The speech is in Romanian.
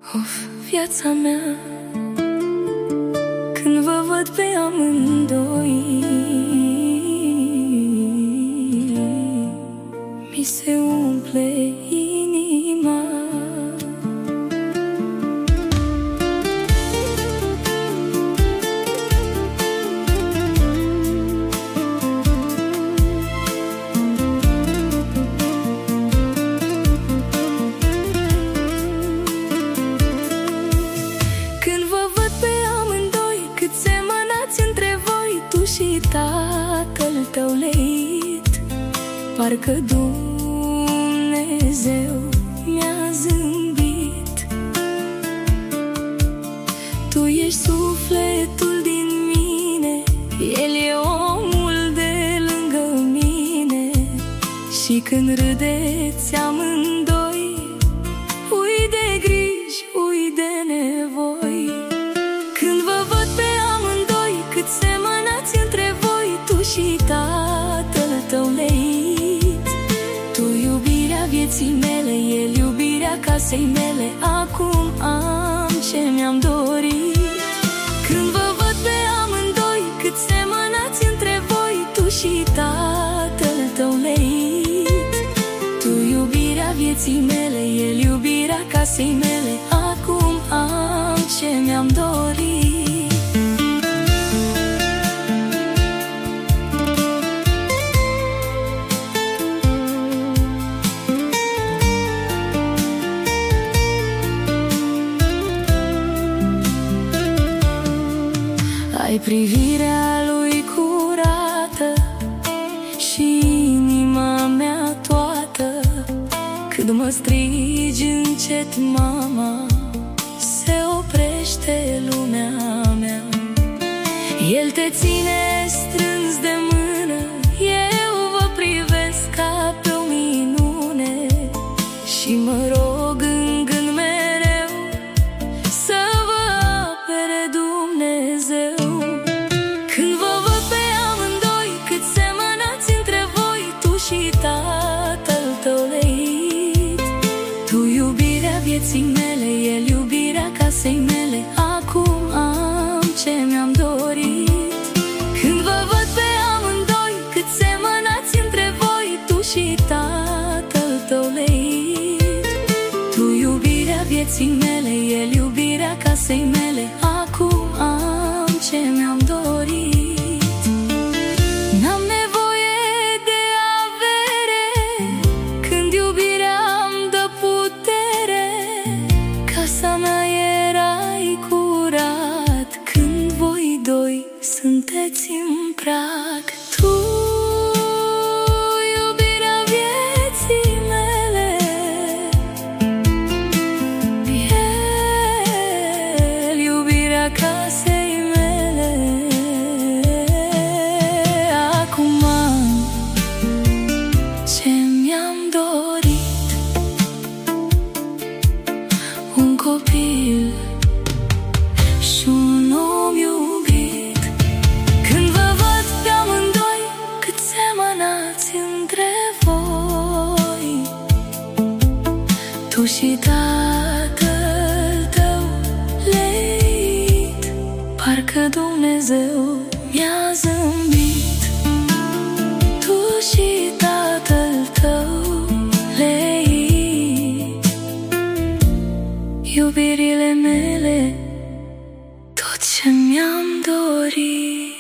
Of, viața mea, când vă văd pe amândoi, mi se umple inima. Și tatăl tău leit, parcă Dumnezeu mi-a zâmbit. Tu ești sufletul din mine, el e omul de lângă mine. Și când râdeți amândoi, ui de griji, ui de nevoi. Când vă văd pe amândoi, cât semănați între voi, tu și tatăl tău leit. Tu iubirea vieții mele, el iubirea casei mele. Acum am ce mi-am dorit. Când vă văd pe amândoi, cât semănați între voi, tu și tatăl tău leit. Tu iubirea vieții mele, el iubirea casei mele. Acum am ce mi-am dorit. Ai privirea lui curată și inima mea toată. Când mă strigi încet, mama, se oprește lumea mea. El te ține strâns de mână, eu vă privesc ca pe o minune. Și mă rog în gând mereu să vă apere Dumnezeu. Când vă văd pe amândoi, cât semănați între voi, tu și tatăl tău leit. Tu iubirea vieții mele, el iubirea casei mele. Acum am ce mi-am dorit. Când vă văd pe amândoi, cât semănați între voi, tu și tatăl tău leit. Tu iubirea vieții mele, el iubirea casei mele. Acum am ce mi-am dorit. N-am nevoie de avere, când iubirea îmi dă putere. Casa mea erai curat, când voi doi sunteți în prag. Tu, iubirea vieții mele, el, iubirea casei mele. Acum am ce mi-am dorit. Un copil și un om iubit. Când vă văd pe amândoi, cât semănați între voi, tu și tatăl tău leit, parcă Dumnezeu mi-a zâmbit. Tu și tatăl tău leit, iubirile mele, tot ce mi-am dorit.